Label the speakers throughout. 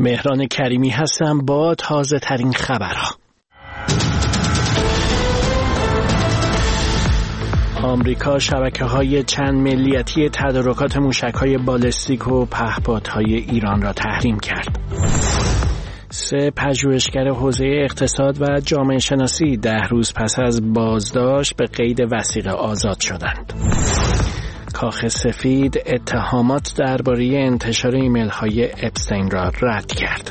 Speaker 1: مهران کریمی هستم با تازه ترین خبرها. آمریکا شبکه‌های چند ملیتی تدارکات موشک‌های بالستیک و پهپادهای ایران را تحریم کرد. 3 پژوهشگر حوزه اقتصاد و جامعه شناسی 10 روز پس از بازداشت به قید وثیقه آزاد شدند. کاخ سفید اتهامات درباره انتشار ایمیل‌های اپستین را رد کرد.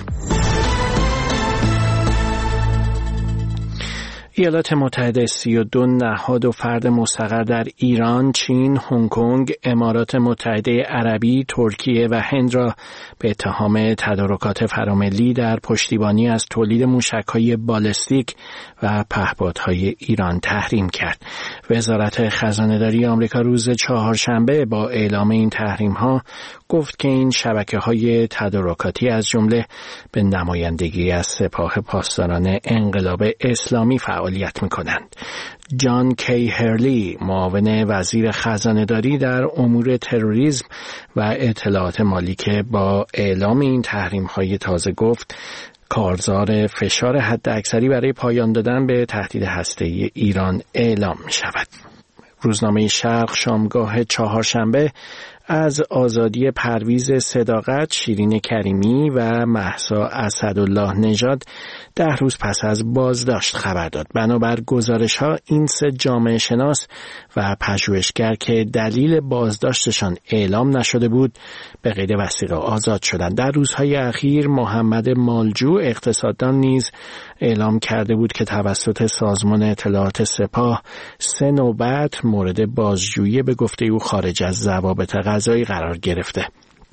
Speaker 1: ایالات متحده 32 نهاد و فرد مستقر در ایران، چین، هنگ کنگ، امارات متحده عربی، ترکیه و هند را به اتهام تدارکات فراملی در پشتیبانی از تولید موشک‌های بالستیک و پهپادهای ایران تحریم کرد. وزارت خزانه‌داری آمریکا روز چهارشنبه با اعلام این تحریم‌ها گفت که این شبکه‌های تدارکاتی از جمله به نمایندگی از سپاه پاسداران انقلاب اسلامی فعالیت می‌کنند. جان کی هرلی، معاون وزیر خزانه‌داری در امور تروریسم و اطلاعات مالی که با اعلام این تحریم‌های تازه گفت کارزار فشار حداکثری برای پایان دادن به تهدید هسته‌ای ایران اعلام می‌شود. روزنامه شرق شامگاه چهارشنبه از آزادی پرویز صداقت، شیرین کریمی و مهسا اسدالله نژاد 10 روز پس از بازداشت خبر داد. بنابر گزارش‌ها این 3 جامعه شناس و پژوهشگر که دلیل بازداشتشان اعلام نشده بود به قید وثیقه آزاد شدند. در روزهای اخیر محمد مالجو اقتصاددان نیز اعلام کرده بود که توسط سازمان اطلاعات سپاه 3 نوبت مورد بازجویی به گفته او خارج از ضوابط قضایی قرار گرفته.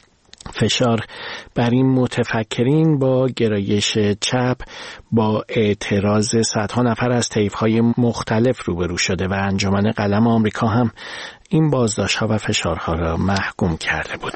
Speaker 1: فشار بر این متفکرین با گرایش چپ با اعتراض صدها نفر از طیف‌های مختلف روبرو شده و انجمن قلم آمریکا هم این بازداشت‌ها و فشارها را محکوم کرده بود.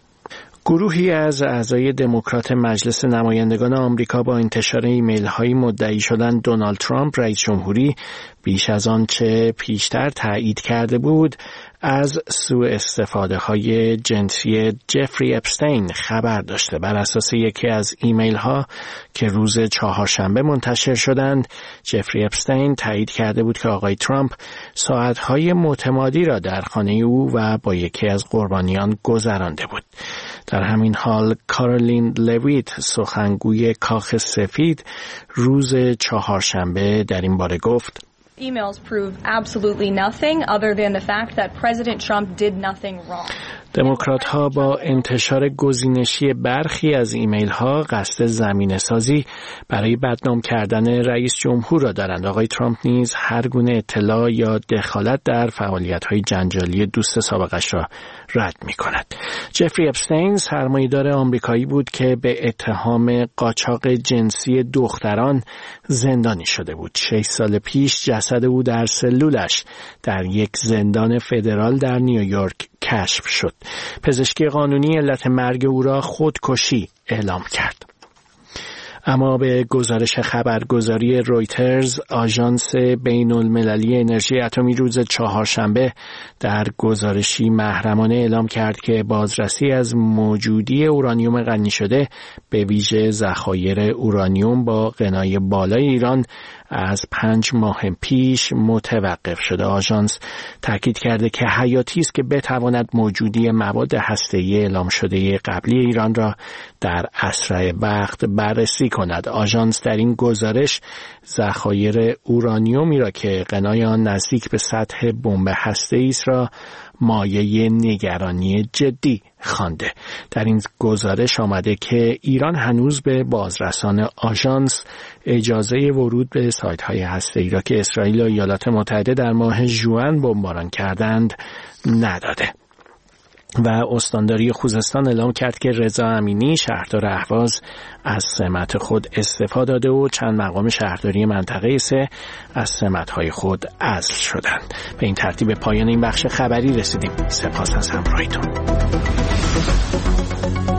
Speaker 1: گروهی از اعضای دموکرات مجلس نمایندگان آمریکا با انتشار ایمیل‌های مدعی شدن دونالد ترامپ رئیس جمهوری بیش از آنچه پیشتر تایید کرده بود از سوء استفاده های جنسی جفری اپستین خبر داشته. بر اساس یکی از ایمیل ها که روز چهارشنبه منتشر شدند، جفری اپستین تایید کرده بود که آقای ترامپ ساعتهای متمادی را در خانه او و با یکی از قربانیان گذرانده بود. در همین حال کارولین لویت، سخنگوی کاخ سفید، روز چهارشنبه در این باره گفت:
Speaker 2: Emails prove absolutely nothing other than the fact that President Trump did nothing wrong.
Speaker 1: دموکرات‌ها با انتشار گزینشی برخی از ایمیل‌ها قصد زمینه‌سازی برای بدنام کردن رئیس جمهور را دارند. آقای ترامپ نیز هر گونه اطلاع یا دخالت در فعالیت‌های جنجالی دوست سابقش را رد می‌کند. جفری اپستین سرمایه‌دار آمریکایی بود که به اتهام قاچاق جنسی دختران زندانی شده بود. 6 سال پیش جسد او در سلولش در یک زندان فدرال در نیویورک کشف شد. پزشکی قانونی علت مرگ او را خودکشی اعلام کرد. اما به گزارش خبرگزاری رویترز، آژانس بین‌المللی انرژی اتمی روز چهارشنبه در گزارشی محرمانه اعلام کرد که بازرسی از موجودی اورانیوم غنی شده به ویژه ذخایر اورانیوم با غنای بالای ایران از 5 ماه پیش متوقف شده. آژانس تاکید کرده که حیاتی است که بتواند موجودی مواد هسته‌ای اعلام شده قبلی ایران را در اسرع وقت بررسی کند. آژانس در این گزارش ذخایر اورانیومی را که غنای آن نزدیک به سطح بمب هسته‌ای است را مایه نگرانی جدی خوانده. در این گزارش آمده که ایران هنوز به بازرسان آژانس اجازه ورود به سایت‌های هسته‌ای را که اسرائیل و ایالات متحده در ماه ژوئن بمباران کردند نداده. و استانداری خوزستان اعلام کرد که رضا امینی شهردار اهواز از سمت خود استعفا داده و چند مقام شهرداری منطقه 3 از سمت‌های خود عزل شدند. به این ترتیب پایان این بخش خبری رسیدیم. سپاس از همراهیتون.